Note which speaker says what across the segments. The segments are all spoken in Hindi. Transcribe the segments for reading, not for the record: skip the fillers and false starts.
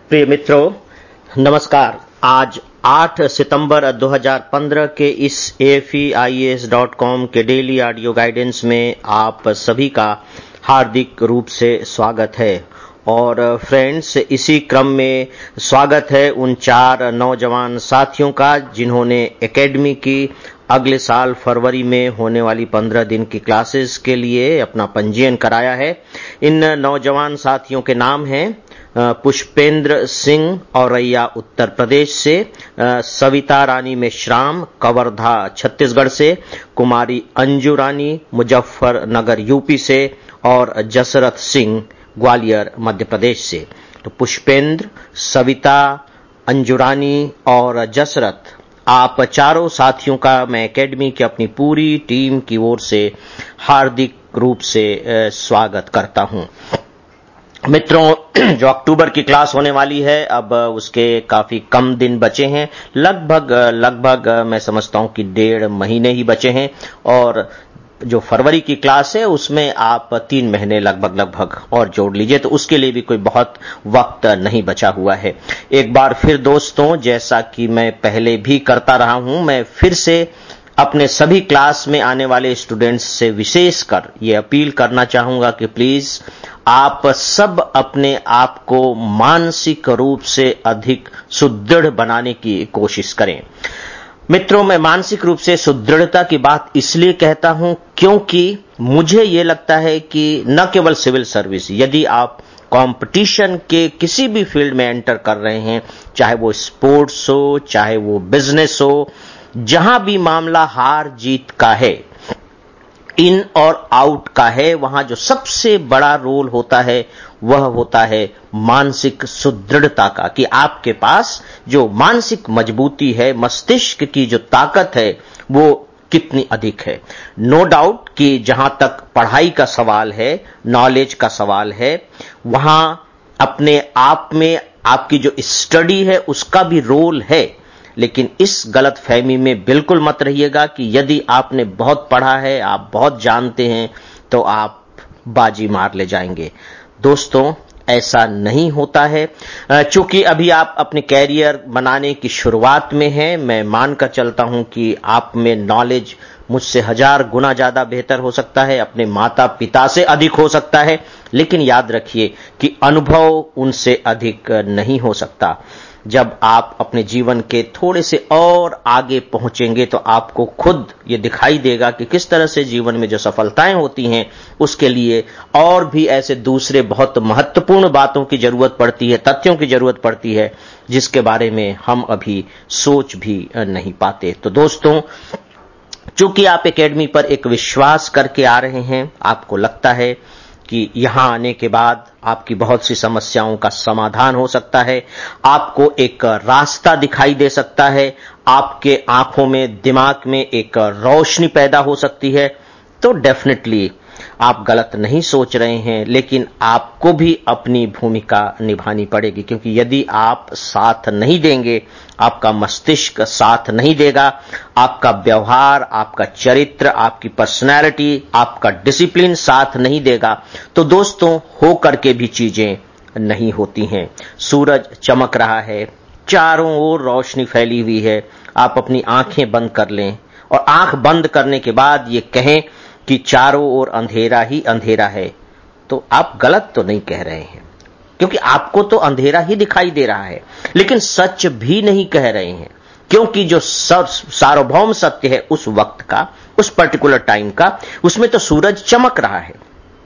Speaker 1: प्रिय मित्रों, नमस्कार। आज 8 सितंबर 2015 के इस AFEIAS.com के डेली ऑडियो गाइडेंस में आप सभी का हार्दिक रूप से स्वागत है। और फ्रेंड्स, इसी क्रम में स्वागत है उन 4 नौजवान साथियों का जिन्होंने एकेडमी की अगले साल फरवरी में होने वाली 15 दिन की क्लासेस के लिए अपना पंजीयन कराया है। इन नौजवान साथियों के नाम हैं पुष्पेंद्र सिंह औरैया उत्तर प्रदेश से, सविता रानी मेश्राम कवर्धा छत्तीसगढ़ से, कुमारी अंजू रानी मुजफ्फरनगर यूपी से और जसरथ सिंह ग्वालियर मध्य प्रदेश से। तो पुष्पेंद्र, सविता, अंजू रानी और जसरथ, आप चारों साथियों का मैं एकेडमी की अपनी पूरी टीम की ओर से हार्दिक रूप से स्वागत करता हूं। मित्रों, जो अक्टूबर की क्लास होने वाली है, अब उसके काफी कम दिन बचे हैं। लगभग मैं समझता हूं कि 1.5 महीने ही बचे हैं, और जो फरवरी की क्लास है उसमें आप 3 महीने लगभग और जोड़ लीजिए, तो उसके लिए भी कोई बहुत वक्त नहीं बचा हुआ है। एक बार फिर दोस्तों, जैसा कि मैं पहले भी करता रहा हूं, मैं फिर से अपने सभी क्लास में आने वाले स्टूडेंट्स से विशेषकर ये अपील करना चाहूंगा कि प्लीज आप सब अपने आप को मानसिक रूप से अधिक सुदृढ़ बनाने की कोशिश करें। मित्रों, मैं मानसिक रूप से सुदृढ़ता की बात इसलिए कहता हूं क्योंकि मुझे यह लगता है कि न केवल सिविल सर्विस, यदि आप कंपटीशन के किसी भी फील्ड में एंटर कर रहे हैं, चाहे वो स्पोर्ट्स हो, चाहे वो बिजनेस हो, जहां भी मामला हार जीत का है, इन और आउट का है, वहां जो सबसे बड़ा रोल होता है वह होता है मानसिक सुदृढ़ता का, कि आपके पास जो मानसिक मजबूती है, मस्तिष्क की जो ताकत है, वो कितनी अधिक है। नो डाउट कि जहां तक पढ़ाई का सवाल है, नॉलेज का सवाल है, वहां अपने आप में आपकी जो स्टडी है उसका भी रोल है, लेकिन इस गलत फहमी में बिल्कुल मत रहिएगा कि यदि आपने बहुत पढ़ा है, आप बहुत जानते हैं, तो आप बाजी मार ले जाएंगे। दोस्तों, ऐसा नहीं होता है। चूंकि अभी आप अपने कैरियर बनाने की शुरुआत में हैं, मैं मानकर चलता हूं कि आप में नॉलेज मुझसे 1000 गुना ज्यादा बेहतर हो सकता है, अपने माता पिता से अधिक हो सकता है, लेकिन याद रखिए कि अनुभव उनसे अधिक नहीं हो सकता। जब आप अपने जीवन के थोड़े से और आगे पहुंचेंगे तो आपको खुद ये दिखाई देगा कि किस तरह से जीवन में जो सफलताएं होती हैं उसके लिए और भी ऐसे दूसरे बहुत महत्वपूर्ण बातों की जरूरत पड़ती है, तथ्यों की जरूरत पड़ती है, जिसके बारे में हम अभी सोच भी नहीं पाते। तो दोस्तों, चूंकि आप एकेडमी पर एक विश्वास करके आ रहे हैं, आपको लगता है कि यहां आने के बाद आपकी बहुत सी समस्याओं का समाधान हो सकता है, आपको एक रास्ता दिखाई दे सकता है, आपके आंखों में, दिमाग में एक रोशनी पैदा हो सकती है, तो डेफिनेटली आप गलत नहीं सोच रहे हैं, लेकिन आपको भी अपनी भूमिका निभानी पड़ेगी, क्योंकि यदि आप साथ नहीं देंगे, आपका मस्तिष्क साथ नहीं देगा, आपका व्यवहार, आपका चरित्र, आपकी पर्सनैलिटी, आपका डिसिप्लिन साथ नहीं देगा, तो दोस्तों हो करके भी चीजें नहीं होती हैं। सूरज चमक रहा है, चारों ओर रोशनी फैली हुई है, आप अपनी आंखें बंद कर लें और आंख बंद करने के बाद ये कहें कि चारों ओर अंधेरा ही अंधेरा है, तो आप गलत तो नहीं कह रहे हैं, क्योंकि आपको तो अंधेरा ही दिखाई दे रहा है, लेकिन सच भी नहीं कह रहे हैं, क्योंकि जो सार्वभौम सत्य है उस वक्त का, उस पर्टिकुलर टाइम का, उसमें तो सूरज चमक रहा है।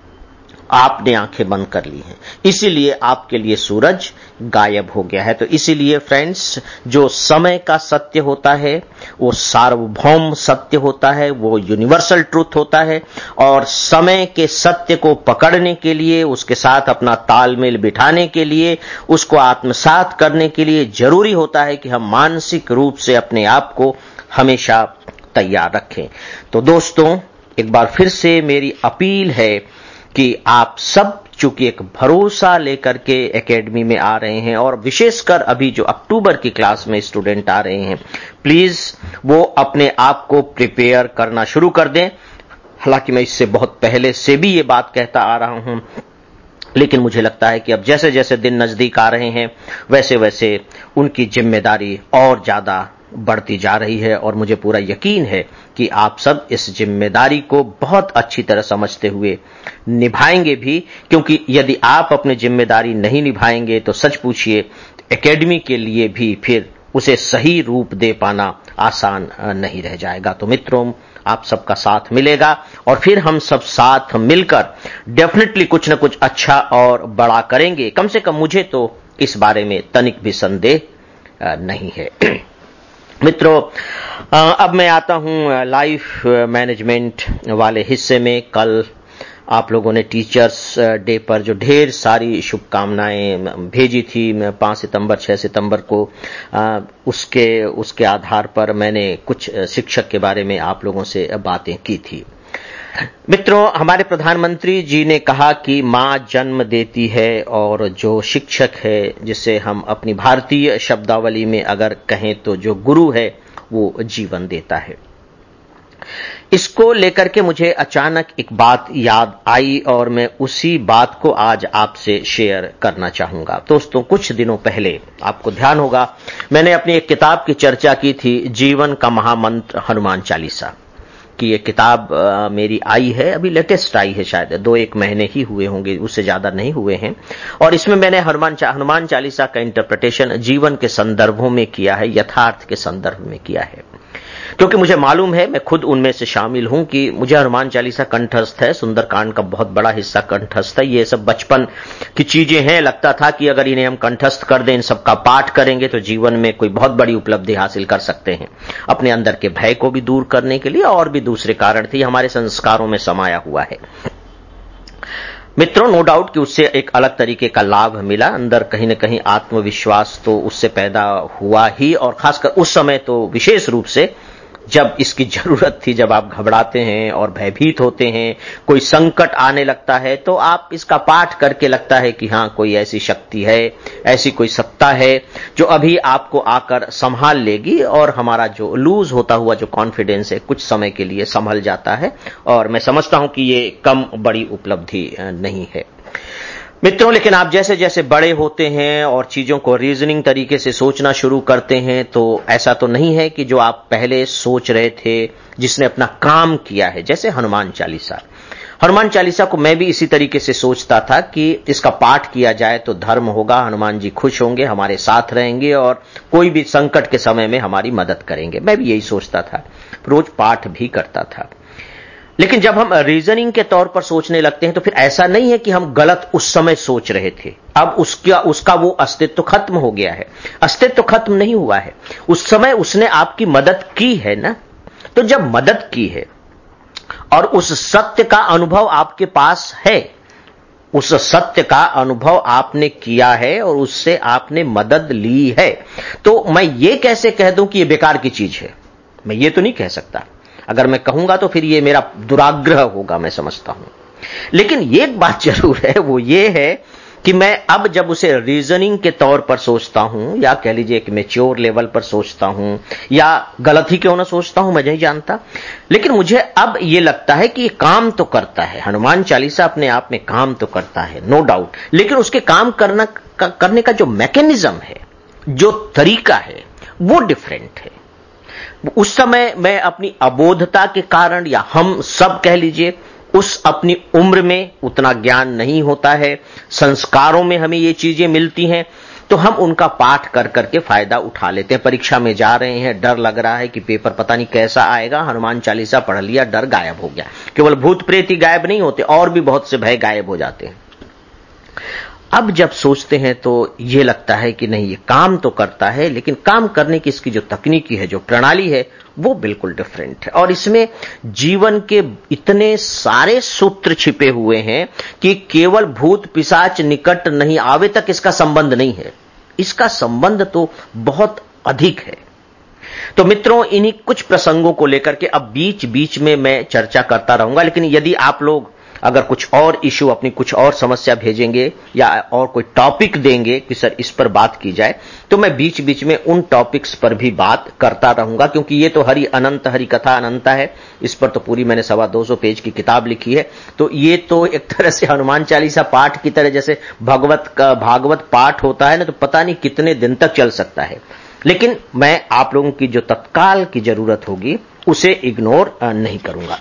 Speaker 1: आपने आंखें बंद कर ली हैं, इसीलिए आपके लिए सूरज गायब हो गया है। तो इसीलिए फ्रेंड्स, जो समय का सत्य होता है वो सार्वभौम सत्य होता है, वो यूनिवर्सल ट्रूथ होता है, और समय के सत्य को पकड़ने के लिए, उसके साथ अपना तालमेल बिठाने के लिए, उसको आत्मसात करने के लिए जरूरी होता है कि हम मानसिक रूप से अपने आप को हमेशा तैयार रखें। तो दोस्तों, एक बार फिर से मेरी अपील है कि आप सब चूंकि एक भरोसा लेकर के एकेडमी में आ रहे हैं, और विशेषकर अभी जो अक्टूबर की क्लास में स्टूडेंट आ रहे हैं, प्लीज वो अपने आप को प्रिपेयर करना शुरू कर दें। हालांकि मैं इससे बहुत पहले से भी ये बात कहता आ रहा हूं लेकिन मुझे लगता है कि अब जैसे जैसे दिन नजदीक आ रहे हैं वैसे वैसे उनकी जिम्मेदारी और ज्यादा बढ़ती जा रही है, और मुझे पूरा यकीन है कि आप सब इस जिम्मेदारी को बहुत अच्छी तरह समझते हुए निभाएंगे भी, क्योंकि यदि आप अपनी जिम्मेदारी नहीं निभाएंगे तो सच पूछिए एकेडमी के लिए भी फिर उसे सही रूप दे पाना आसान नहीं रह जाएगा। तो मित्रों, आप सबका साथ मिलेगा और फिर हम सब साथ मिलकर डेफिनेटली कुछ न कुछ अच्छा और बड़ा करेंगे। कम से कम मुझे तो इस बारे में तनिक भी संदेह नहीं है। मित्रों, अब मैं आता हूं लाइफ मैनेजमेंट वाले हिस्से में। कल आप लोगों ने टीचर्स डे पर जो ढेर सारी शुभकामनाएं भेजी थी 5 सितंबर 6 सितंबर को, उसके आधार पर मैंने कुछ शिक्षक के बारे में आप लोगों से बातें की थी। मित्रों, हमारे प्रधानमंत्री जी ने कहा कि मां जन्म देती है और जो शिक्षक है, जिसे हम अपनी भारतीय शब्दावली में अगर कहें तो जो गुरु है, वो जीवन देता है। इसको लेकर के मुझे अचानक एक बात याद आई और मैं उसी बात को आज आपसे शेयर करना चाहूंगा। दोस्तों, कुछ दिनों पहले आपको ध्यान होगा मैंने अपनी एक किताब की चर्चा की थी, जीवन का महामंत्र हनुमान चालीसा की। ये किताब मेरी आई है, अभी लेटेस्ट आई है, शायद 2-1 महीने ही हुए होंगे, उससे ज्यादा नहीं हुए हैं। और इसमें मैंने हनुमान चालीसा का इंटरप्रिटेशन जीवन के संदर्भों में किया है, यथार्थ के संदर्भ में किया है, क्योंकि मुझे मालूम है, मैं खुद उनमें से शामिल हूं, कि मुझे हनुमान चालीसा कंठस्थ है, सुंदरकांड का बहुत बड़ा हिस्सा कंठस्थ है। ये सब बचपन की चीजें हैं। लगता था कि अगर इन्हें हम कंठस्थ कर दें, इन सब का पाठ करेंगे तो जीवन में कोई बहुत बड़ी उपलब्धि हासिल कर सकते हैं। अपने अंदर के भय को भी दूर करने के लिए और भी दूसरे कारण थे, हमारे संस्कारों में समाया हुआ है। मित्रों, नो डाउट कि उससे एक अलग तरीके का लाभ मिला, अंदर कहीं न कहीं आत्मविश्वास तो उससे पैदा हुआ ही, और खासकर उस समय तो विशेष रूप से जब इसकी जरूरत थी, जब आप घबराते हैं और भयभीत होते हैं, कोई संकट आने लगता है, तो आप इसका पाठ करके लगता है कि हां, कोई ऐसी शक्ति है, ऐसी कोई सत्ता है जो अभी आपको आकर संभाल लेगी, और हमारा जो लूज होता हुआ जो कॉन्फिडेंस है कुछ समय के लिए संभल जाता है। और मैं समझता हूं कि ये कम बड़ी उपलब्धि नहीं है। मित्रों, लेकिन आप जैसे जैसे बड़े होते हैं और चीजों को रीजनिंग तरीके से सोचना शुरू करते हैं, तो ऐसा तो नहीं है कि जो आप पहले सोच रहे थे, जिसने अपना काम किया है, जैसे हनुमान चालीसा को मैं भी इसी तरीके से सोचता था कि इसका पाठ किया जाए तो धर्म होगा, हनुमान जी खुश होंगे, हमारे साथ रहेंगे और कोई भी संकट के समय में हमारी मदद करेंगे। मैं भी यही सोचता था, रोज पाठ भी करता था। लेकिन जब हम रीजनिंग के तौर पर सोचने लगते हैं तो फिर ऐसा नहीं है कि हम गलत उस समय सोच रहे थे, अब उसका वो अस्तित्व खत्म हो गया है। अस्तित्व खत्म नहीं हुआ है, उस समय उसने आपकी मदद की है ना। तो जब मदद की है और उस सत्य का अनुभव आपके पास है, उस सत्य का अनुभव आपने किया है और उससे आपने मदद ली है, तो मैं ये कैसे कह दूं कि ये बेकार की चीज है? मैं ये तो नहीं कह सकता। अगर मैं कहूंगा तो फिर ये मेरा दुराग्रह होगा, मैं समझता हूं। लेकिन एक बात जरूर है, वो ये है कि मैं अब जब उसे रीजनिंग के तौर पर सोचता हूं, या कह लीजिए कि मैच्योर लेवल पर सोचता हूं, या गलत ही क्यों ना सोचता हूं, मैं नहीं जानता, लेकिन मुझे अब ये लगता है कि ये काम तो करता है। हनुमान चालीसा अपने आप में काम तो करता है, नो डाउट, लेकिन उसके काम करने का जो मैकेनिज्म है, जो तरीका है, वो डिफरेंट है। उस समय मैं अपनी अबोधता के कारण, या हम सब कह लीजिए, उस अपनी उम्र में उतना ज्ञान नहीं होता है, संस्कारों में हमें ये चीजें मिलती हैं, तो हम उनका पाठ कर करके फायदा उठा लेते हैं। परीक्षा में जा रहे हैं, डर लग रहा है कि पेपर पता नहीं कैसा आएगा, हनुमान चालीसा पढ़ लिया, डर गायब हो गया। केवल भूत प्रेत ही गायब नहीं होते, और भी बहुत से भय गायब हो जाते हैं। अब जब सोचते हैं तो ये लगता है कि नहीं, ये काम तो करता है, लेकिन काम करने की इसकी जो तकनीकी है, जो प्रणाली है, वो बिल्कुल डिफरेंट है। और इसमें जीवन के इतने सारे सूत्र छिपे हुए हैं कि केवल भूत पिशाच निकट नहीं आवे तक इसका संबंध नहीं है, इसका संबंध तो बहुत अधिक है। तो मित्रों, इन्हीं कुछ प्रसंगों को लेकर के अब बीच बीच में मैं चर्चा करता रहूंगा, लेकिन यदि आप लोग अगर कुछ और इशू, अपनी कुछ और समस्या भेजेंगे या और कोई टॉपिक देंगे कि सर इस पर बात की जाए, तो मैं बीच बीच में उन टॉपिक्स पर भी बात करता रहूंगा, क्योंकि ये तो हरि अनंत, हरि कथा अनंता है। इस पर तो पूरी मैंने 225 पेज की किताब लिखी है। तो ये तो एक तरह से हनुमान चालीसा पाठ की तरह, जैसे भागवत पाठ होता है ना, तो पता नहीं कितने दिन तक चल सकता है। लेकिन मैं आप लोगों की जो तत्काल की जरूरत होगी उसे इग्नोर नहीं करूंगा।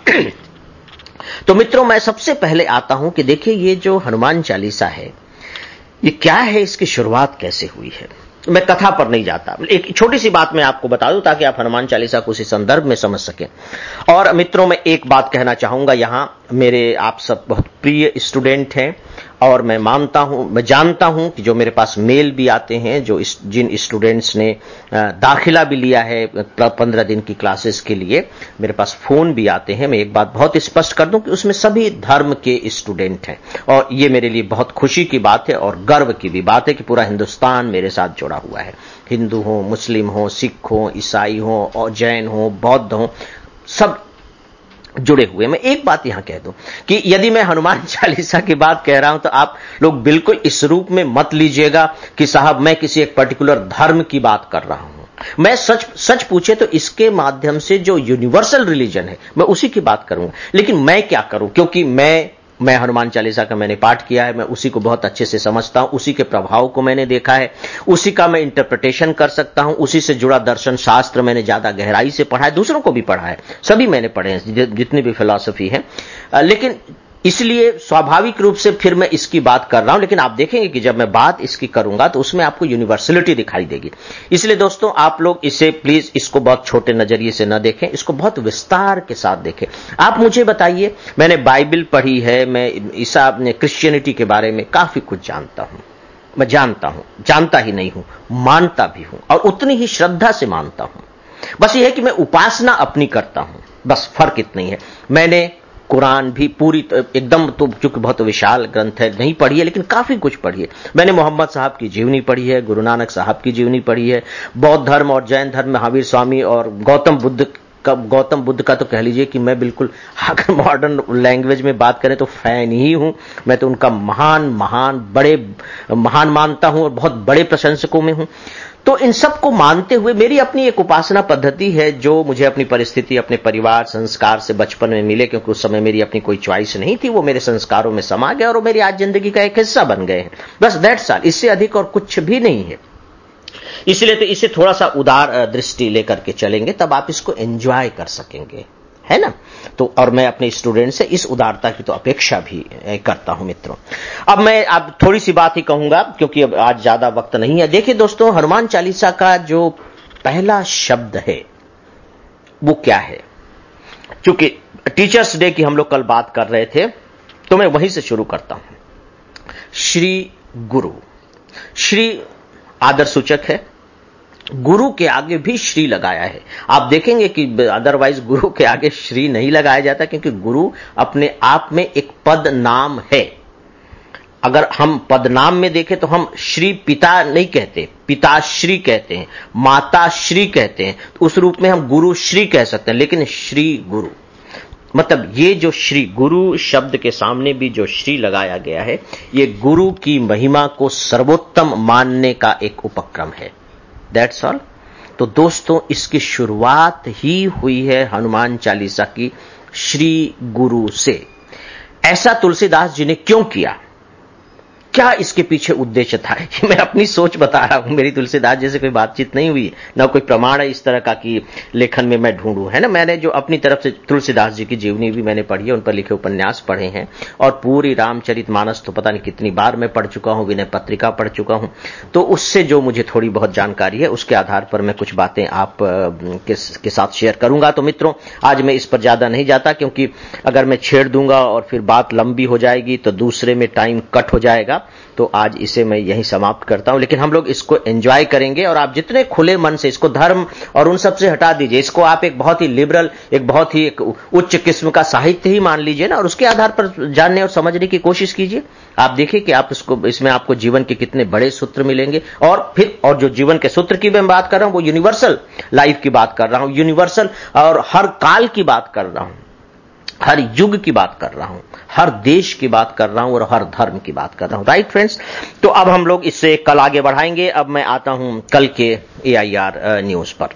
Speaker 1: तो मित्रों, मैं सबसे पहले आता हूं कि देखिए, ये जो हनुमान चालीसा है ये क्या है, इसकी शुरुआत कैसे हुई है। मैं कथा पर नहीं जाता, एक छोटी सी बात मैं आपको बता दूं ताकि आप हनुमान चालीसा को उसी संदर्भ में समझ सकें। और मित्रों, मैं एक बात कहना चाहूंगा, यहां मेरे आप सब बहुत प्रिय स्टूडेंट हैं और मैं जानता हूं कि जो मेरे पास मेल भी आते हैं, जिन स्टूडेंट्स ने दाखिला भी लिया है 15 दिन की क्लासेस के लिए, मेरे पास फोन भी आते हैं। मैं एक बात बहुत स्पष्ट कर दूं कि उसमें सभी धर्म के स्टूडेंट हैं और ये मेरे लिए बहुत खुशी की बात है और गर्व की भी बात है कि पूरा हिंदुस्तान मेरे साथ जुड़ा हुआ है। हिंदू हो, मुस्लिम हो, सिख हो, ईसाई हो और जैन हो, बौद्ध हो, सब जुड़े हुए। मैं एक बात यहां कह दूं कि यदि मैं हनुमान चालीसा की बात कह रहा हूं तो आप लोग बिल्कुल इस रूप में मत लीजिएगा कि साहब मैं किसी एक पर्टिकुलर धर्म की बात कर रहा हूं। मैं सच पूछे तो इसके माध्यम से जो यूनिवर्सल रिलीजन है मैं उसी की बात करूंगा। लेकिन मैं क्या करूं, क्योंकि मैं हनुमान चालीसा का मैंने पाठ किया है, मैं उसी को बहुत अच्छे से समझता हूं, उसी के प्रभाव को मैंने देखा है, उसी का मैं इंटरप्रिटेशन कर सकता हूं, उसी से जुड़ा दर्शन शास्त्र मैंने ज्यादा गहराई से पढ़ा है, दूसरों को भी पढ़ा है, सभी मैंने पढ़े हैं जितनी भी फिलॉसफी है। लेकिन इसलिए स्वाभाविक रूप से फिर मैं इसकी बात कर रहा हूं। लेकिन आप देखेंगे कि जब मैं बात इसकी करूंगा तो उसमें आपको यूनिवर्सलिटी दिखाई देगी। इसलिए दोस्तों, आप लोग इसे प्लीज इसको बहुत छोटे नजरिए से न देखें, इसको बहुत विस्तार के साथ देखें। आप मुझे बताइए, मैंने बाइबल पढ़ी है, मैं क्रिश्चियनिटी के बारे में काफी कुछ जानता हूं। मैं जानता ही नहीं हूं, मानता भी हूं और उतनी ही श्रद्धा से मानता हूं। बस यह है कि मैं उपासना अपनी करता हूं, बस फर्क इतना ही है। मैंने कुरान भी पूरी एकदम, तो चूंकि बहुत विशाल ग्रंथ है, नहीं पढ़ी है, लेकिन काफी कुछ पढ़ी है। मैंने मोहम्मद साहब की जीवनी पढ़ी है, गुरु नानक साहब की जीवनी पढ़ी है, बौद्ध धर्म और जैन धर्म, महावीर स्वामी और गौतम बुद्ध का तो कह लीजिए कि मैं बिल्कुल, अगर मॉडर्न लैंग्वेज में बात करें तो फैन ही हूं। मैं तो उनका महान मानता हूं और बहुत बड़े प्रशंसकों में हूं। तो इन सब को मानते हुए मेरी अपनी एक उपासना पद्धति है, जो मुझे अपनी परिस्थिति, अपने परिवार, संस्कार से बचपन में मिले, क्योंकि उस समय मेरी अपनी कोई चॉइस नहीं थी, वो मेरे संस्कारों में समा गया और वो मेरी आज जिंदगी का एक हिस्सा बन गए हैं। बस दैट्स ऑल, इससे अधिक और कुछ भी नहीं है। इसलिए तो इसे थोड़ा सा उदार दृष्टि लेकर के चलेंगे, तब आप इसको एंजॉय कर सकेंगे, है ना। तो और मैं अपने स्टूडेंट से इस उदारता की तो अपेक्षा भी करता हूं मित्रों। अब थोड़ी सी बात ही कहूंगा, क्योंकि अब आज ज्यादा वक्त नहीं है। देखिए दोस्तों, हनुमान चालीसा का जो पहला शब्द है वो क्या है। क्योंकि टीचर्स डे की हम लोग कल बात कर रहे थे, तो मैं वहीं से शुरू करता हूं। श्री गुरु, श्री आदर सूचक है, गुरु के आगे भी श्री लगाया है। आप देखेंगे कि अदरवाइज गुरु के आगे श्री नहीं लगाया जाता, क्योंकि गुरु अपने आप में एक पद नाम है। अगर हम पद नाम में देखें तो हम श्री पिता नहीं कहते, पिताश्री कहते हैं, माताश्री कहते हैं, तो उस रूप में हम गुरु श्री कह सकते हैं। लेकिन श्री गुरु मतलब ये जो श्री गुरु शब्द के सामने भी जो श्री लगाया गया है, ये गुरु की महिमा को सर्वोत्तम मानने का एक उपक्रम है। That's all. तो दोस्तों, इसकी शुरुआत ही हुई है हनुमान चालीसा की श्री गुरु से। ऐसा तुलसीदास जी ने क्यों किया, क्या इसके पीछे उद्देश्य था, मैं अपनी सोच बता रहा हूं। मेरी तुलसीदास जैसे कोई बातचीत नहीं हुई, ना कोई प्रमाण है इस तरह का कि लेखन में मैं ढूंढूं, है ना। मैंने जो अपनी तरफ से तुलसीदास जी की जीवनी भी मैंने पढ़ी है, उन पर लिखे उपन्यास पढ़े हैं, और पूरी रामचरितमानस तो पता नहीं कितनी बार मैं पढ़ चुका हूं, विनय पत्रिका पढ़ चुका हूं। तो उससे जो मुझे थोड़ी बहुत जानकारी है, उसके आधार पर मैं कुछ बातें आप के साथ शेयर करूंगा। तो मित्रों, आज मैं इस पर ज्यादा नहीं जाता, क्योंकि अगर मैं छेड़ दूंगा और फिर बात लंबी हो जाएगी तो दूसरे में टाइम कट हो जाएगा। तो आज इसे मैं यहीं समाप्त करता हूं। लेकिन हम लोग इसको एंजॉय करेंगे, और आप जितने खुले मन से इसको धर्म और उन सब से हटा दीजिए, इसको आप एक बहुत ही लिबरल, एक बहुत ही एक उच्च किस्म का साहित्य ही मान लीजिए ना, और उसके आधार पर जानने और समझने की कोशिश कीजिए। आप देखिए कि आप इसमें आपको जीवन के कितने बड़े सूत्र मिलेंगे। और जो जीवन के सूत्र की मैं बात कर रहा हूं, वो यूनिवर्सल लाइफ की बात कर रहा हूं, यूनिवर्सल और हर काल की बात कर रहा हूं। हर युग की बात कर रहा हूं, हर देश की बात कर रहा हूं और हर धर्म की बात कर रहा हूं। राइट फ्रेंड्स, तो अब हम लोग इससे कल आगे बढ़ाएंगे। अब मैं आता हूं कल के AIR न्यूज पर।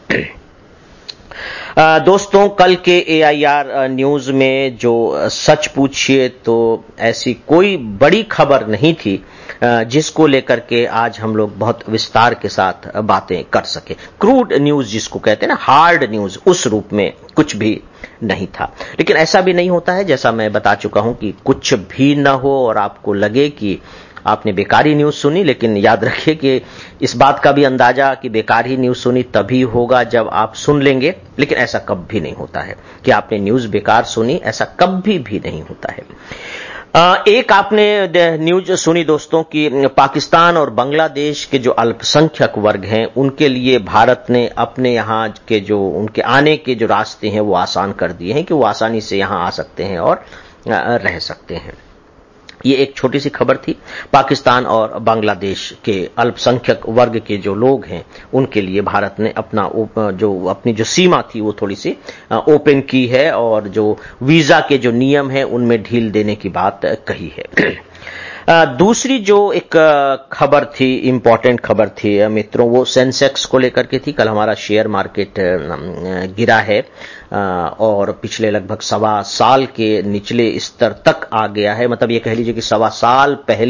Speaker 1: दोस्तों, कल के AIR न्यूज में जो सच पूछिए तो ऐसी कोई बड़ी खबर नहीं थी जिसको लेकर के आज हम लोग बहुत विस्तार के साथ बातें कर सके। क्रूड न्यूज जिसको कहते हैं ना, हार्ड न्यूज, उस रूप में कुछ भी नहीं था। लेकिन ऐसा भी नहीं होता है, जैसा मैं बता चुका हूं, कि कुछ भी न हो और आपको लगे कि आपने बेकारी न्यूज सुनी। लेकिन याद रखिए कि इस बात का भी अंदाजा कि बेकार ही न्यूज सुनी तभी होगा जब आप सुन लेंगे। लेकिन ऐसा कभी नहीं होता है कि आपने न्यूज बेकार सुनी, ऐसा कभी भी नहीं होता है। एक आपने न्यूज सुनी दोस्तों कि पाकिस्तान और बांग्लादेश के जो अल्पसंख्यक वर्ग हैं उनके लिए भारत ने अपने यहाँ के जो उनके आने के जो रास्ते हैं वो आसान कर दिए हैं कि वो आसानी से यहाँ आ सकते हैं और रह सकते हैं। ये एक छोटी सी खबर थी। पाकिस्तान और बांग्लादेश के अल्पसंख्यक वर्ग के जो लोग हैं उनके लिए भारत ने अपनी जो सीमा थी वो थोड़ी सी ओपन की है और जो वीजा के जो नियम है उनमें ढील देने की बात कही है। दूसरी जो एक खबर थी, इंपॉर्टेंट खबर थी मित्रों, वो सेंसेक्स को लेकर के थी। कल हमारा शेयर मार्केट गिरा है और पिछले लगभग 1.25 साल के निचले स्तर तक आ गया है। मतलब ये कह लीजिए कि 1.25 साल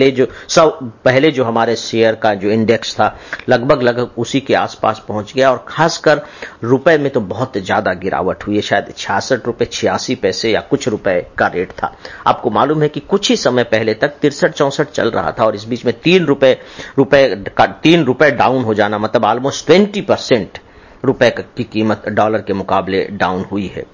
Speaker 1: पहले जो हमारे शेयर का जो इंडेक्स था लगभग उसी के आसपास पहुंच गया और खासकर रुपए में तो बहुत ज्यादा गिरावट हुई है। शायद 66 रुपए 86 पैसे या कुछ रुपए का रेट था। आपको मालूम है कि कुछ ही समय पहले तक 63-64 चल रहा था और इस बीच में 3 रुपए डाउन हो जाना, मतलब ऑलमोस्ट 20% रुपए की कीमत डॉलर के मुकाबले डाउन हुई है।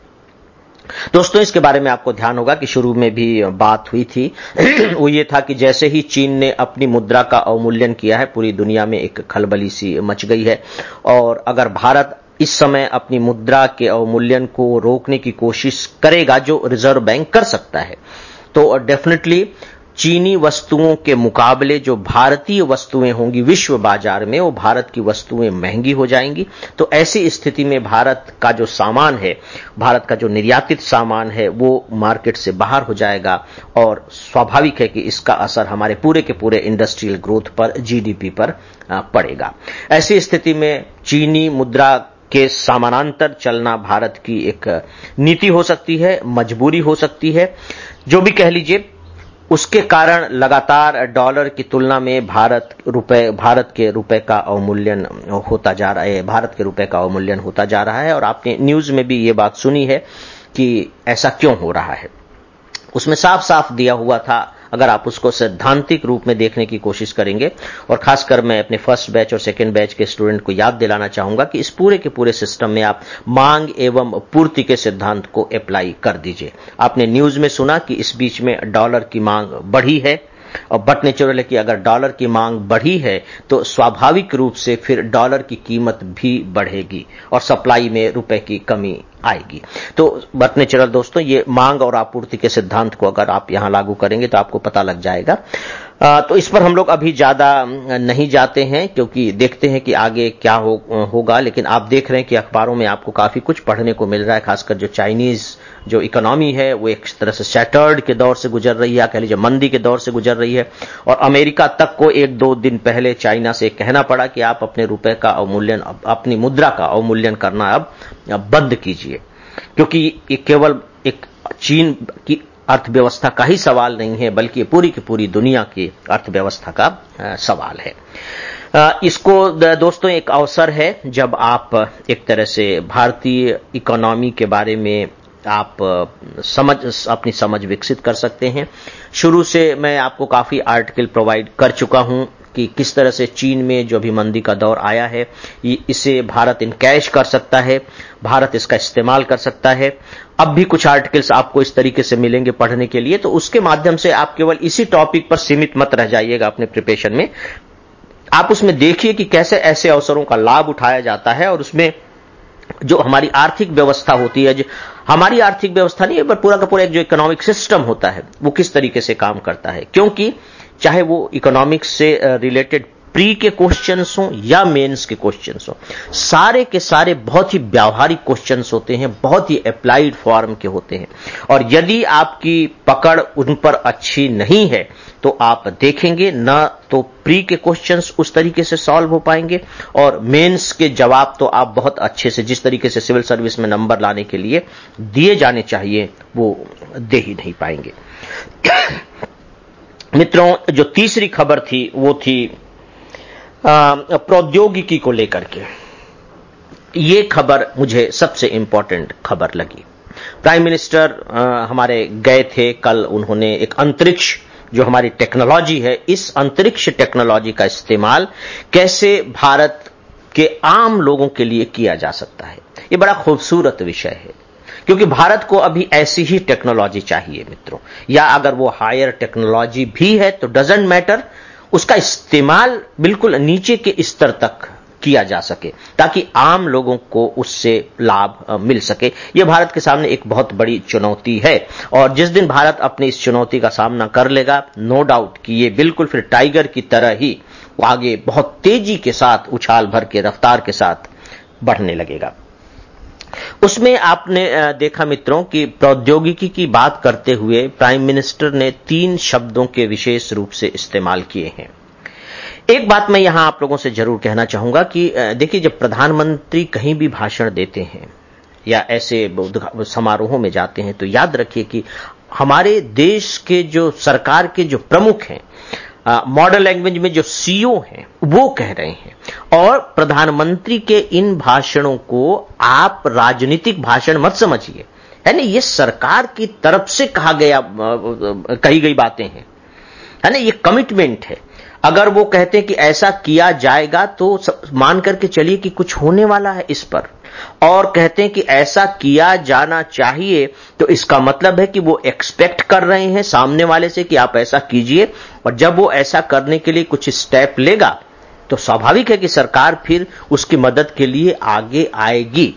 Speaker 1: दोस्तों, इसके बारे में आपको ध्यान होगा कि शुरू में भी बात हुई थी। वो ये था कि जैसे ही चीन ने अपनी मुद्रा का अवमूल्यन किया है, पूरी दुनिया में एक खलबली सी मच गई है। और अगर भारत इस समय अपनी मुद्रा के अवमूल्यन को रोकने की कोशिश करेगा, जो रिजर्व बैंक कर सकता है, तो डेफिनेटली चीनी वस्तुओं के मुकाबले जो भारतीय वस्तुएं होंगी विश्व बाजार में, वो भारत की वस्तुएं महंगी हो जाएंगी। तो ऐसी स्थिति में भारत का जो सामान है, भारत का जो निर्यातित सामान है, वो मार्केट से बाहर हो जाएगा और स्वाभाविक है कि इसका असर हमारे पूरे के पूरे इंडस्ट्रियल ग्रोथ पर, जीडीपी पर पड़ेगा। ऐसी स्थिति में चीनी मुद्रा के समानांतर चलना भारत की एक नीति हो सकती है, मजबूरी हो सकती है, जो भी कह लीजिए। उसके कारण लगातार डॉलर की तुलना में भारत के रुपए का अवमूल्यन होता जा रहा है, भारत के रुपए का अवमूल्यन होता जा रहा है। और आपने न्यूज में भी ये बात सुनी है कि ऐसा क्यों हो रहा है। उसमें साफ साफ दिया हुआ था, अगर आप उसको सैद्धांतिक रूप में देखने की कोशिश करेंगे। और खासकर मैं अपने फर्स्ट बैच और सेकंड बैच के स्टूडेंट को याद दिलाना चाहूंगा कि इस पूरे के पूरे सिस्टम में आप मांग एवं पूर्ति के सिद्धांत को अप्लाई कर दीजिए। आपने न्यूज में सुना कि इस बीच में डॉलर की मांग बढ़ी है और बट नेचुरल है कि अगर डॉलर की मांग बढ़ी है तो स्वाभाविक रूप से फिर डॉलर की कीमत भी बढ़ेगी और सप्लाई में रुपए की कमी आएगी। तो बट नेचुरल दोस्तों, ये मांग और आपूर्ति के सिद्धांत को अगर आप यहां लागू करेंगे तो आपको पता लग जाएगा। तो इस पर हम लोग अभी ज्यादा नहीं जाते हैं क्योंकि देखते हैं कि आगे क्या होगा। लेकिन आप देख रहे हैं कि अखबारों में आपको काफी कुछ पढ़ने को मिल रहा है। खासकर जो चाइनीज जो इकोनॉमी है वो एक तरह से शैटर्ड के दौर से गुजर रही है, कह लीजिए मंदी के दौर से गुजर रही है। और अमेरिका तक को 1-2 दिन पहले चाइना से कहना पड़ा कि आप अपने रुपए का अवमूल्यन, अपनी मुद्रा का अवमूल्यन करना अब बंद कीजिए, क्योंकि ये केवल एक चीन की अर्थव्यवस्था का ही सवाल नहीं है बल्कि पूरी की पूरी दुनिया की अर्थव्यवस्था का सवाल है। इसको दोस्तों एक अवसर है जब आप एक तरह से भारतीय इकोनॉमी के बारे में आप अपनी समझ विकसित कर सकते हैं। शुरू से मैं आपको काफी आर्टिकल प्रोवाइड कर चुका हूं कि किस तरह से चीन में जो भी मंदी का दौर आया है इसे भारत इनकैश कर सकता है, भारत इसका इस्तेमाल कर सकता है। अब भी कुछ आर्टिकल्स आपको इस तरीके से मिलेंगे पढ़ने के लिए, तो उसके माध्यम से आप केवल इसी टॉपिक पर सीमित मत रह जाइएगा अपने प्रिपरेशन में। आप उसमें देखिए कि कैसे ऐसे अवसरों का लाभ उठाया जाता है और उसमें जो हमारी आर्थिक व्यवस्था होती है, हमारी आर्थिक व्यवस्था नहीं है पर पूरा का पूरा एक जो इकोनॉमिक सिस्टम होता है वो किस तरीके से काम करता है। क्योंकि चाहे वो इकोनॉमिक्स से रिलेटेड प्री के क्वेश्चंस हो या मेंस के क्वेश्चंस हो, सारे के सारे बहुत ही व्यावहारिक क्वेश्चंस होते हैं, बहुत ही अप्लाइड फॉर्म के होते हैं। और यदि आपकी पकड़ उन पर अच्छी नहीं है तो आप देखेंगे ना तो प्री के क्वेश्चंस उस तरीके से सॉल्व हो पाएंगे, और मेंस के जवाब तो आप बहुत अच्छे से, जिस तरीके से सिविल सर्विस में नंबर लाने के लिए दिए जाने चाहिए, वो दे ही नहीं पाएंगे। मित्रों, जो तीसरी खबर थी वो थी प्रौद्योगिकी को लेकर के। ये खबर मुझे सबसे इंपॉर्टेंट खबर लगी। प्राइम मिनिस्टर हमारे गए थे कल, उन्होंने एक अंतरिक्ष, जो हमारी टेक्नोलॉजी है, इस अंतरिक्ष टेक्नोलॉजी का इस्तेमाल कैसे भारत के आम लोगों के लिए किया जा सकता है, ये बड़ा खूबसूरत विषय है। क्योंकि भारत को अभी ऐसी ही टेक्नोलॉजी चाहिए मित्रों, या अगर वो हायर टेक्नोलॉजी भी है तो डजंट मैटर, उसका इस्तेमाल बिल्कुल नीचे के स्तर तक किया जा सके ताकि आम लोगों को उससे लाभ मिल सके। यह भारत के सामने एक बहुत बड़ी चुनौती है, और जिस दिन भारत अपनी इस चुनौती का सामना कर लेगा, नो डाउट कि ये बिल्कुल फिर टाइगर की तरह ही आगे बहुत तेजी के साथ, उछाल भर के रफ्तार के साथ बढ़ने लगेगा। उसमें आपने देखा मित्रों कि प्रौद्योगिकी की बात करते हुए प्राइम मिनिस्टर ने 3 शब्दों के विशेष रूप से इस्तेमाल किए हैं। एक बात मैं यहां आप लोगों से जरूर कहना चाहूंगा कि देखिए, जब प्रधानमंत्री कहीं भी भाषण देते हैं या ऐसे समारोहों में जाते हैं तो याद रखिए कि हमारे देश के जो सरकार के जो प्रमुख हैं, मॉडर्न लैंग्वेज में जो सीईओ हैं, वो कह रहे हैं, और प्रधानमंत्री के इन भाषणों को आप राजनीतिक भाषण मत समझिए, है ना, ये सरकार की तरफ से कही गई बातें हैं, है ना, ये कमिटमेंट है। अगर वो कहते हैं कि ऐसा किया जाएगा तो मान करके चलिए कि कुछ होने वाला है इस पर, और कहते हैं कि ऐसा किया जाना चाहिए तो इसका मतलब है कि वो एक्सपेक्ट कर रहे हैं सामने वाले से कि आप ऐसा कीजिए, और जब वो ऐसा करने के लिए कुछ स्टेप लेगा तो स्वाभाविक है कि सरकार फिर उसकी मदद के लिए आगे आएगी।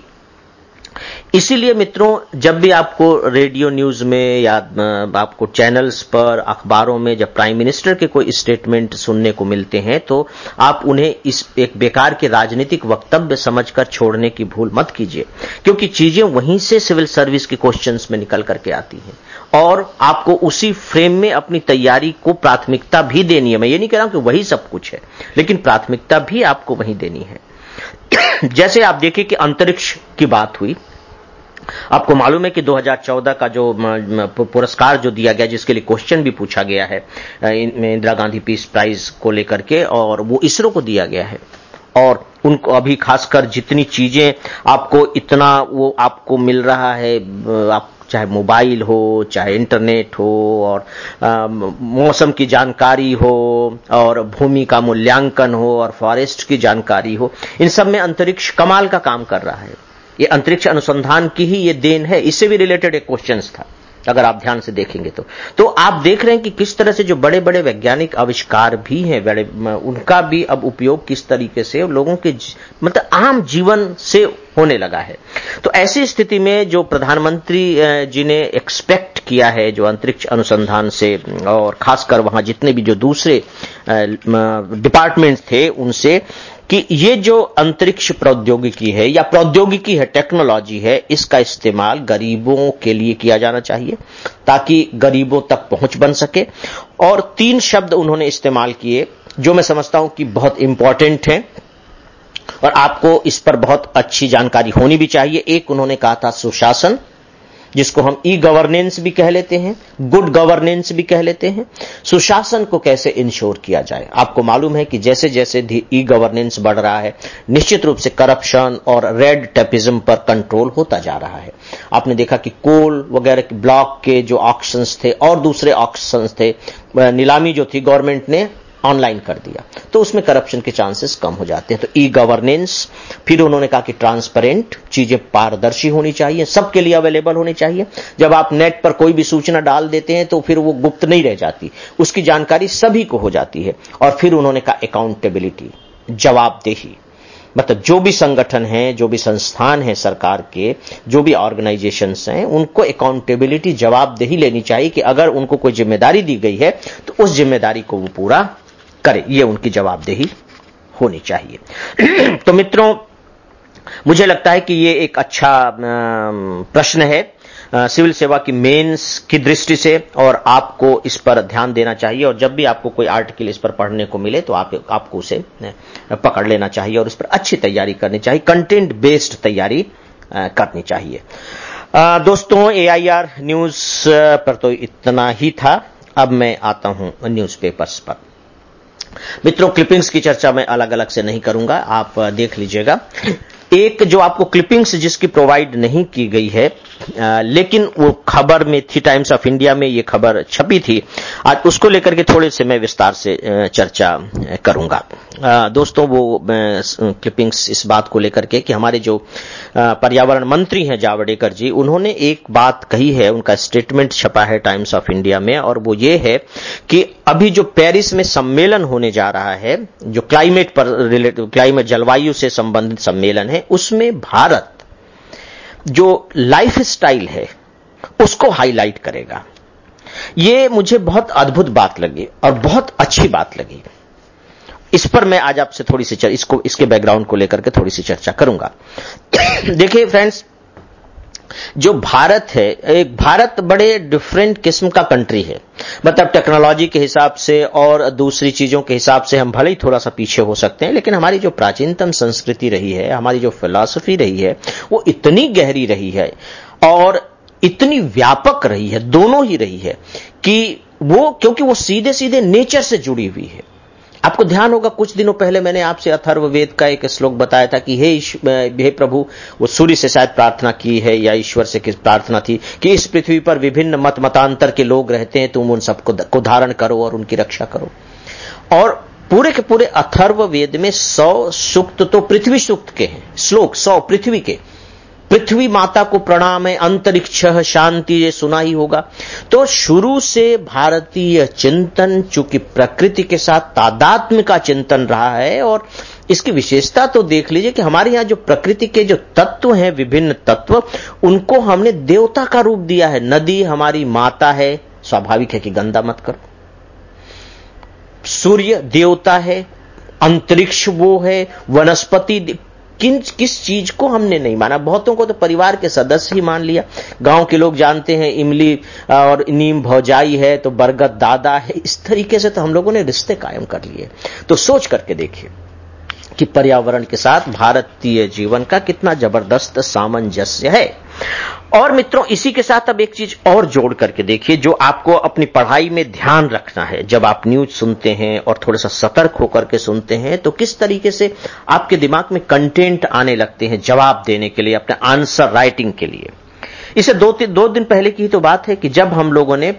Speaker 1: इसीलिए मित्रों, जब भी आपको रेडियो न्यूज में या आपको चैनल्स पर, अखबारों में जब प्राइम मिनिस्टर के कोई स्टेटमेंट सुनने को मिलते हैं तो आप उन्हें इस एक बेकार के राजनीतिक वक्तव्य समझकर छोड़ने की भूल मत कीजिए, क्योंकि चीजें वहीं से सिविल सर्विस के क्वेश्चंस में निकल करके आती हैं, और आपको उसी फ्रेम में अपनी तैयारी को प्राथमिकता भी देनी है। मैं ये नहीं कह रहा हूं कि वही सब कुछ है, लेकिन प्राथमिकता भी आपको वहीं देनी है। जैसे आप देखिए कि अंतरिक्ष की बात हुई, आपको मालूम है कि 2014 का जो पुरस्कार जो दिया गया, जिसके लिए क्वेश्चन भी पूछा गया है इंदिरा गांधी पीस प्राइज को लेकर के, और वो इसरो को दिया गया है। और उनको अभी खासकर जितनी चीजें आपको, इतना वो आपको मिल रहा है, आप चाहे मोबाइल हो, चाहे इंटरनेट हो, और मौसम की जानकारी हो, और भूमि का मूल्यांकन हो, और फॉरेस्ट की जानकारी हो, इन सब में अंतरिक्ष कमाल का काम कर रहा है। ये अंतरिक्ष अनुसंधान की ही ये देन है। इससे भी रिलेटेड एक क्वेश्चंस था, अगर आप ध्यान से देखेंगे तो आप देख रहे हैं कि किस तरह से जो बड़े बड़े वैज्ञानिक आविष्कार भी हैं, उनका भी अब उपयोग किस तरीके से लोगों के मतलब आम जीवन से होने लगा है। तो ऐसी स्थिति में जो प्रधानमंत्री जी ने एक्सपेक्ट किया है, जो अंतरिक्ष अनुसंधान से, और खासकर वहां जितने भी जो दूसरे डिपार्टमेंट्स थे उनसे, कि ये जो अंतरिक्ष प्रौद्योगिकी है या प्रौद्योगिकी है, टेक्नोलॉजी है, इसका इस्तेमाल गरीबों के लिए किया जाना चाहिए ताकि गरीबों तक पहुंच बन सके। और 3 शब्द उन्होंने इस्तेमाल किए जो मैं समझता हूं कि बहुत इंपॉर्टेंट हैं और आपको इस पर बहुत अच्छी जानकारी होनी भी चाहिए। एक उन्होंने कहा था सुशासन, जिसको हम ई गवर्नेंस भी कह लेते हैं, गुड गवर्नेंस भी कह लेते हैं। सुशासन को कैसे इंश्योर किया जाए। आपको मालूम है कि जैसे जैसे ई गवर्नेंस बढ़ रहा है, निश्चित रूप से करप्शन और रेड टेपिज्म पर कंट्रोल होता जा रहा है। आपने देखा कि कोल वगैरह के ब्लॉक के जो ऑक्शंस थे और दूसरे ऑक्शंस थे, नीलामी जो थी गवर्नमेंट ने ऑनलाइन कर दिया, तो उसमें करप्शन के चांसेस कम हो जाते हैं। तो ई गवर्नेंस, फिर उन्होंने कहा कि ट्रांसपेरेंट, चीजें पारदर्शी होनी चाहिए, सबके लिए अवेलेबल होनी चाहिए। जब आप नेट पर कोई भी सूचना डाल देते हैं तो फिर वो गुप्त नहीं रह जाती, उसकी जानकारी सभी को हो जाती है। और फिर उन्होंने कहा अकाउंटेबिलिटी, जवाबदेही, मतलब जो भी संगठन हैं, जो भी संस्थान हैं सरकार के, जो भी ऑर्गेनाइजेशंस हैं, उनको अकाउंटेबिलिटी, जवाबदेही लेनी चाहिए कि अगर उनको कोई जिम्मेदारी दी गई है तो उस जिम्मेदारी को वो पूरा करे। ये उनकी जवाबदेही होनी चाहिए। तो मित्रों, मुझे लगता है कि ये एक अच्छा प्रश्न है सिविल सेवा की मेंस की दृष्टि से, और आपको इस पर ध्यान देना चाहिए। और जब भी आपको कोई आर्टिकल इस पर पढ़ने को मिले तो आपको उसे पकड़ लेना चाहिए और उस पर अच्छी तैयारी करनी चाहिए, कंटेंट बेस्ड तैयारी करनी चाहिए। दोस्तों, AIR न्यूज पर तो इतना ही था। अब मैं आता हूं न्यूज़पेपर्स पर। मित्रों, क्लिपिंग्स की चर्चा मैं अलग अलग से नहीं करूंगा, आप देख लीजिएगा। एक जो आपको क्लिपिंग्स जिसकी प्रोवाइड नहीं की गई है, लेकिन वो खबर में थी, टाइम्स ऑफ इंडिया में ये खबर छपी थी, आज उसको लेकर के थोड़े से मैं विस्तार से चर्चा करूंगा। दोस्तों, वो क्लिपिंग्स इस बात को लेकर के कि हमारे जो पर्यावरण मंत्री हैं जावड़ेकर जी, उन्होंने एक बात कही है, उनका स्टेटमेंट छपा है टाइम्स ऑफ इंडिया में, और वो ये है कि अभी जो पेरिस में सम्मेलन होने जा रहा है, जो क्लाइमेट जलवायु से संबंधित सम्मेलन है, उसमें भारत जो लाइफ स्टाइल है उसको हाईलाइट करेगा। ये मुझे बहुत अद्भुत बात लगी और बहुत अच्छी बात लगी। इस पर मैं आज आपसे थोड़ी सी इसके बैकग्राउंड को लेकर के थोड़ी सी चर्चा करूंगा। देखिए फ्रेंड्स, जो भारत है, एक भारत बड़े डिफरेंट किस्म का कंट्री है। मतलब टेक्नोलॉजी के हिसाब से और दूसरी चीजों के हिसाब से हम भले ही थोड़ा सा पीछे हो सकते हैं, लेकिन हमारी जो प्राचीनतम संस्कृति रही है, हमारी जो फिलॉसफी रही है, वो इतनी गहरी रही है और इतनी व्यापक रही है, दोनों ही रही है, कि क्योंकि वो सीधे सीधे नेचर से जुड़ी हुई है। आपको ध्यान होगा, कुछ दिनों पहले मैंने आपसे अथर्ववेद का एक श्लोक बताया था कि हे प्रभु, वो सूर्य से शायद प्रार्थना की है या ईश्वर से किस प्रार्थना थी कि इस पृथ्वी पर विभिन्न मतांतर के लोग रहते हैं, तुम उन सबको धारण करो और उनकी रक्षा करो। और पूरे के पूरे अथर्ववेद में 100 सूक्त तो पृथ्वी सूक्त के हैं, श्लोक 100 पृथ्वी के। पृथ्वी माता को प्रणाम है, अंतरिक्ष शांति, ये सुना ही होगा। तो शुरू से भारतीय चिंतन चूंकि प्रकृति के साथ तादात्म्य का चिंतन रहा है, और इसकी विशेषता तो देख लीजिए कि हमारे यहां जो प्रकृति के जो तत्व हैं, विभिन्न तत्व, उनको हमने देवता का रूप दिया है। नदी हमारी माता है, स्वाभाविक है कि गंदा मत करो। सूर्य देवता है, अंतरिक्ष वो है, वनस्पति, किस चीज को हमने नहीं माना। बहुतों को तो परिवार के सदस्य ही मान लिया। गांव के लोग जानते हैं इमली और नीम भौजाई है तो बरगद दादा है, इस तरीके से तो हम लोगों ने रिश्ते कायम कर लिए। तो सोच करके देखिए कि पर्यावरण के साथ भारतीय जीवन का कितना जबरदस्त सामंजस्य है। और मित्रों, इसी के साथ अब एक चीज और जोड़ करके देखिए जो आपको अपनी पढ़ाई में ध्यान रखना है। जब आप न्यूज सुनते हैं और थोड़ा सा सतर्क होकर के सुनते हैं, तो किस तरीके से आपके दिमाग में कंटेंट आने लगते हैं जवाब देने के लिए, अपने आंसर राइटिंग के लिए। इसे दो दिन पहले की तो बात है कि जब हम लोगों ने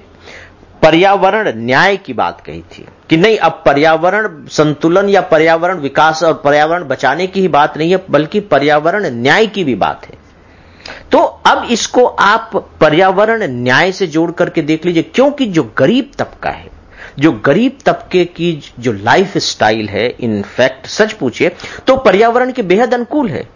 Speaker 1: पर्यावरण न्याय की बात कही थी कि नहीं, अब पर्यावरण संतुलन या पर्यावरण विकास और पर्यावरण बचाने की ही बात नहीं है, बल्कि पर्यावरण न्याय की भी बात है। तो अब इसको आप पर्यावरण न्याय से जोड़ करके देख लीजिए, क्योंकि जो गरीब तबका है, जो गरीब तबके की जो लाइफ स्टाइल है, इनफैक्ट सच पूछिए तो पर्यावरण के बेहद अनुकूल है।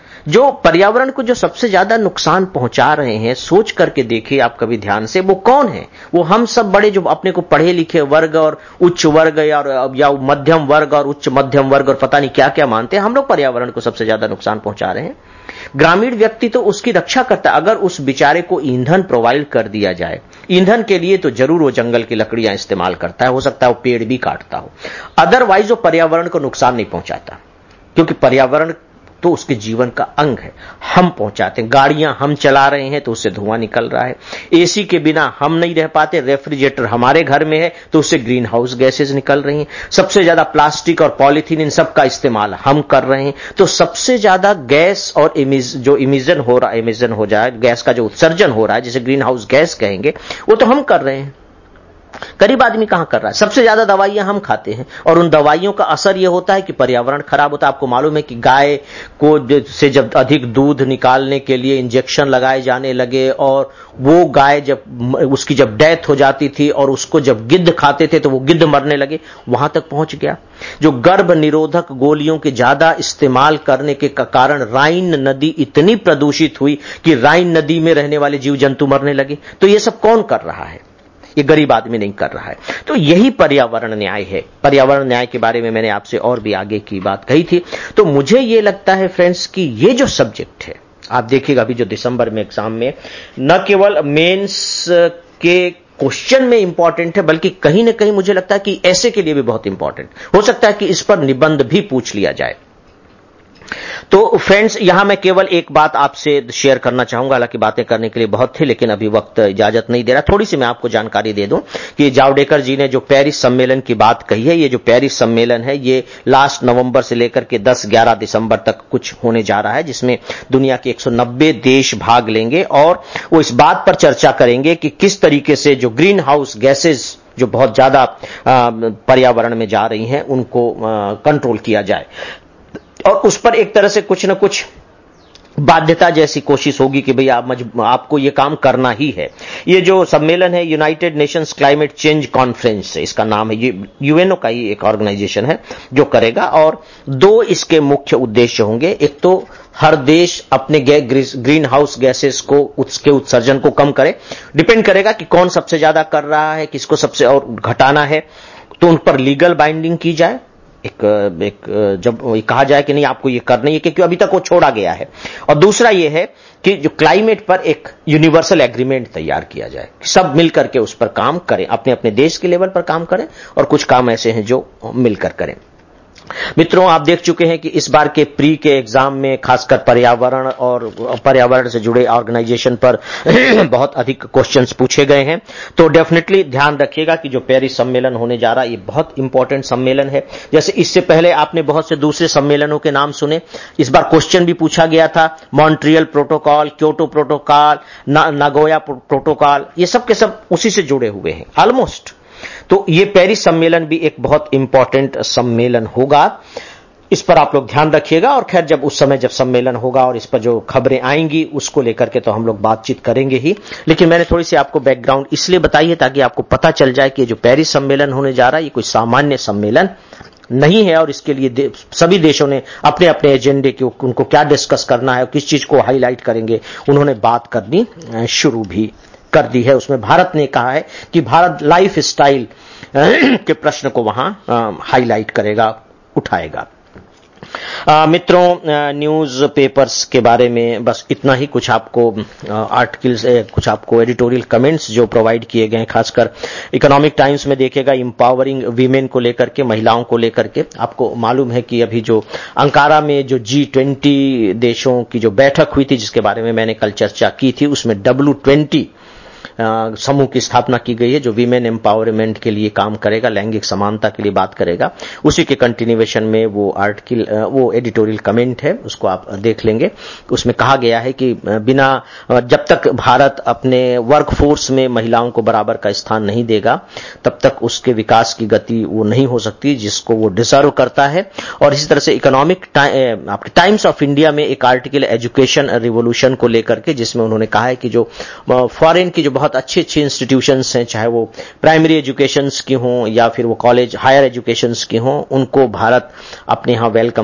Speaker 1: जो पर्यावरण को जो सबसे ज्यादा नुकसान पहुंचा रहे हैं, सोच करके देखिए आप कभी ध्यान से, वो कौन है? वो हम सब बड़े जो अपने को पढ़े लिखे वर्ग और उच्च वर्ग या मध्यम वर्ग और उच्च मध्यम वर्ग और पता नहीं क्या क्या मानते हैं, हम लोग पर्यावरण को सबसे ज्यादा नुकसान पहुंचा रहे हैं। ग्रामीण व्यक्ति तो उसकी रक्षा करता है, अगर उस बेचारे को ईंधन प्रोवाइड कर दिया जाए। ईंधन के लिए तो जरूर वो जंगल की लकड़ियां इस्तेमाल करता है, हो सकता है वो पेड़ भी काटता हो, अदरवाइज वो पर्यावरण को नुकसान नहीं पहुंचाता, क्योंकि पर्यावरण तो उसके जीवन का अंग है। हम पहुंचाते हैं, गाड़ियां हम चला रहे हैं तो उससे धुआं निकल रहा है, एसी के बिना हम नहीं रह पाते, रेफ्रिजरेटर हमारे घर में है तो उससे ग्रीन हाउस गैसेज निकल रही हैं, सबसे ज्यादा प्लास्टिक और पॉलीथीन इन सब का इस्तेमाल हम कर रहे हैं, तो सबसे ज्यादा गैस और जो इमिशन हो जाए, गैस का जो उत्सर्जन हो रहा है, जिसे ग्रीन हाउस गैस कहेंगे, वो तो हम कर रहे हैं। गरीब आदमी कहां कर रहा है? सबसे ज्यादा दवाइयां हम खाते हैं और उन दवाइयों का असर यह होता है कि पर्यावरण खराब होता है। आपको मालूम है कि गाय को से जब अधिक दूध निकालने के लिए इंजेक्शन लगाए जाने लगे और वो गाय जब उसकी जब डेथ हो जाती थी और उसको जब गिद्ध खाते थे तो वो गिद्ध मरने लगे, वहां तक पहुंच गया। जो गर्भ निरोधक गोलियों के ज्यादा इस्तेमाल करने के कारण राइन नदी इतनी प्रदूषित हुई कि राइन नदी में रहने वाले जीव जंतु मरने लगे। तो ये सब कौन कर रहा है? ये गरीब आदमी नहीं कर रहा है। तो यही पर्यावरण न्याय है। पर्यावरण न्याय के बारे में मैंने आपसे और भी आगे की बात कही थी। तो मुझे ये लगता है फ्रेंड्स कि ये जो सब्जेक्ट है, आप देखिएगा अभी जो दिसंबर में एग्जाम में न केवल मेंस के क्वेश्चन में इंपॉर्टेंट है, बल्कि कहीं ना कहीं मुझे लगता है कि ऐसे के लिए भी बहुत इंपॉर्टेंट हो सकता है कि इस पर निबंध भी पूछ लिया जाए। तो फ्रेंड्स, यहां मैं केवल एक बात आपसे शेयर करना चाहूंगा, हालांकि बातें करने के लिए बहुत थी लेकिन अभी वक्त इजाजत नहीं दे रहा। थोड़ी सी मैं आपको जानकारी दे दूं कि जावड़ेकर जी ने जो पेरिस सम्मेलन की बात कही है, ये जो पेरिस सम्मेलन है ये लास्ट नवंबर से लेकर के 10-11 दिसंबर तक कुछ होने जा रहा है, जिसमें दुनिया के 190 देश भाग लेंगे और वो इस बात पर चर्चा करेंगे कि किस तरीके से जो ग्रीन हाउस गैसेज जो बहुत ज्यादा पर्यावरण में जा रही हैं उनको कंट्रोल किया जाए, और उस पर एक तरह से कुछ न कुछ बाध्यता जैसी कोशिश होगी कि भाई आपको ये काम करना ही है। ये जो सम्मेलन है United Nations climate change conference है, इसका नाम है। ये यूएनओ का ही एक ऑर्गेनाइजेशन है जो करेगा, और दो इसके मुख्य उद्देश्य होंगे। एक तो हर देश अपने ग्रीन हाउस गैसेस को, उसके उत्सर्जन को कम करे। डिपेंड करेगा कि कौन सबसे ज्यादा कर रहा है, किसको सबसे और घटाना है, तो उन पर लीगल बाइंडिंग की जाए। एक जब ये कहा जाए कि नहीं आपको ये करना ही है, क्योंकि अभी तक वो छोड़ा गया है। और दूसरा ये है कि जो क्लाइमेट पर एक यूनिवर्सल एग्रीमेंट तैयार किया जाए, सब मिलकर के उस पर काम करें, अपने अपने देश के लेवल पर काम करें, और कुछ काम ऐसे हैं जो मिलकर करें। मित्रों, आप देख चुके हैं कि इस बार के प्री के एग्जाम में खासकर पर्यावरण और पर्यावरण से जुड़े ऑर्गेनाइजेशन पर बहुत अधिक क्वेश्चंस पूछे गए हैं। तो डेफिनेटली ध्यान रखिएगा कि जो पेरिस सम्मेलन होने जा रहा है ये बहुत इंपॉर्टेंट सम्मेलन है। जैसे इससे पहले आपने बहुत से दूसरे सम्मेलनों के नाम सुने, इस बार क्वेश्चन भी पूछा गया था। Montreal protocol, Kyoto protocol, Nagoya protocol, ये सब के सब उसी से जुड़े हुए हैं ऑलमोस्ट। तो ये पेरिस सम्मेलन भी एक बहुत इंपॉर्टेंट सम्मेलन होगा, इस पर आप लोग ध्यान रखिएगा। और खैर, जब उस समय जब सम्मेलन होगा और इस पर जो खबरें आएंगी उसको लेकर के तो हम लोग बातचीत करेंगे ही। लेकिन मैंने थोड़ी सी आपको बैकग्राउंड इसलिए बताई है ताकि आपको पता चल जाए कि जो पेरिस सम्मेलन होने जा रहा है ये कोई सामान्य सम्मेलन नहीं है, और इसके लिए सभी देशों ने अपने अपने एजेंडे के उनको क्या डिस्कस करना है और किस चीज को हाईलाइट करेंगे उन्होंने बात करनी शुरू भी कर दी है। उसमें भारत ने कहा है कि भारत लाइफ स्टाइल के प्रश्न को वहां हाईलाइट करेगा, उठाएगा। मित्रों, न्यूज पेपर्स के बारे में बस इतना ही। कुछ आपको आर्टिकल्स, कुछ आपको एडिटोरियल कमेंट्स जो प्रोवाइड किए गए, खासकर इकोनॉमिक टाइम्स में देखेगा इंपावरिंग वीमेन को लेकर के, महिलाओं को लेकर के। आपको मालूम है कि अभी जो अंकारा में जो G20 देशों की जो बैठक हुई थी, जिसके बारे में मैंने कल चर्चा की थी, उसमें W20 समूह की स्थापना की गई है जो वीमेन एम्पावरमेंट के लिए काम करेगा, लैंगिक समानता के लिए बात करेगा। उसी के कंटिन्यूएशन में वो आर्टिकल, वो एडिटोरियल कमेंट है, उसको आप देख लेंगे। उसमें कहा गया है कि जब तक भारत अपने वर्कफोर्स में महिलाओं को बराबर का स्थान नहीं देगा तब तक उसके विकास की गति वो नहीं हो सकती जिसको वो डिजर्व करता है। और इसी तरह से इकोनॉमिक टाइम्स ऑफ इंडिया में एक आर्टिकल एजुकेशन रिवोल्यूशन को लेकर के, जिसमें उन्होंने कहा है कि जो फॉरेन की जो बहुत अच्छे अच्छे इंस्टीट्यूशंस हैं, चाहे वो प्राइमरी एजुकेशंस की हों या फिर वो कॉलेज हायर एजुकेशंस की हों, उनको भारत अपने यहाँ वेलकम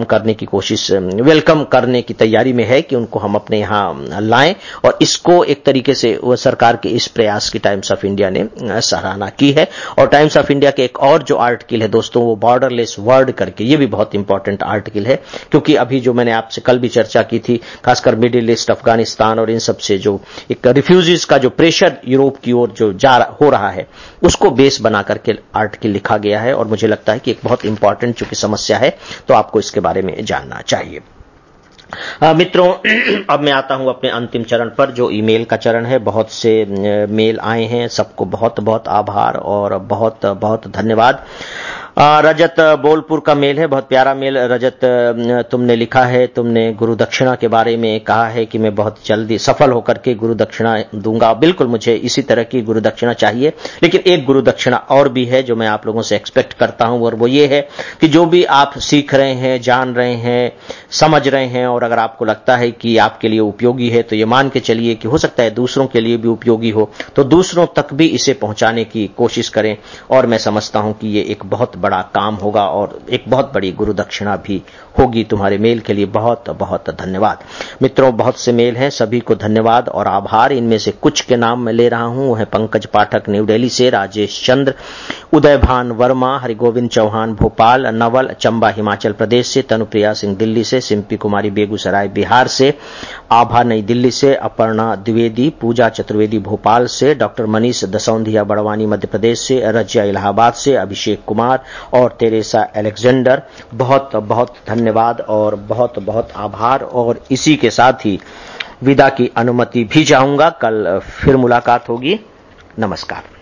Speaker 1: करने की तैयारी में है कि उनको हम अपने यहाँ लाएं। और इसको एक तरीके से वो सरकार के इस प्रयास की टाइम्स ऑफ इंडिया ने सराहना की है। और टाइम्स ऑफ इंडिया के एक और जो आर्टिकल है दोस्तों, वो बॉर्डरलेस वर्ल्ड करके, ये भी बहुत इंपॉर्टेंट आर्टिकल है, क्योंकि अभी जो मैंने आपसे कल भी चर्चा की थी, खासकर मिडिल ईस्ट, अफगानिस्तान और इन सब से जो एक रिफ्यूजीज का जो प्रेशर यूरोप की ओर जो हो रहा है, उसको बेस बना करके आर्टिकल लिखा गया है। और मुझे लगता है कि एक बहुत इंपॉर्टेंट चूंकि समस्या है तो आपको इसके बारे में जानना चाहिए। मित्रों, अब मैं आता हूं अपने अंतिम चरण पर, जो ईमेल का चरण है। बहुत से मेल आए हैं, सबको बहुत बहुत आभार और बहुत बहुत धन्यवाद। रजत बोलपुर का मेल है, बहुत प्यारा मेल। रजत, तुमने लिखा है, तुमने गुरु दक्षिणा के बारे में कहा है कि मैं बहुत जल्दी सफल होकर के गुरु दक्षिणा दूंगा। बिल्कुल, मुझे इसी तरह की गुरु दक्षिणा चाहिए, लेकिन एक गुरु दक्षिणा और भी है जो मैं आप लोगों से एक्सपेक्ट करता हूं, और वो ये है कि जो भी आप सीख रहे हैं, जान रहे हैं, समझ रहे हैं, और अगर आपको लगता है कि आपके लिए उपयोगी है, तो ये मान के चलिए कि हो सकता है दूसरों के लिए भी उपयोगी हो, तो दूसरों तक भी इसे पहुंचाने की कोशिश करें। और मैं समझता हूं कि ये एक बहुत बड़ा काम होगा और एक बहुत बड़ी गुरु दक्षिणा भी होगी तुम्हारे मेल के लिए। बहुत बहुत धन्यवाद मित्रों। बहुत से मेल हैं, सभी को धन्यवाद और आभार। इनमें से कुछ के नाम मैं ले रहा हूं। वो है पंकज पाठक न्यू दिल्ली से, राजेश चंद्र, उदय भान वर्मा, हरिगोविंद चौहान भोपाल, नवल चंबा हिमाचल प्रदेश से, तनुप्रिया सिंह दिल्ली से, सिंपी कुमारी बेगूसराय बिहार से, आभा नई दिल्ली से, अपर्णा द्विवेदी, पूजा चतुर्वेदी भोपाल से, डॉक्टर मनीष दसौंधिया बड़वानी मध्य प्रदेश से, रजिया इलाहाबाद से, अभिषेक कुमार और तेरेसा अलेक्जेंडर। बहुत बहुत धन्यवाद और बहुत बहुत आभार। और इसी के साथ ही विदा की अनुमति भी चाहूंगा। कल फिर मुलाकात होगी। नमस्कार।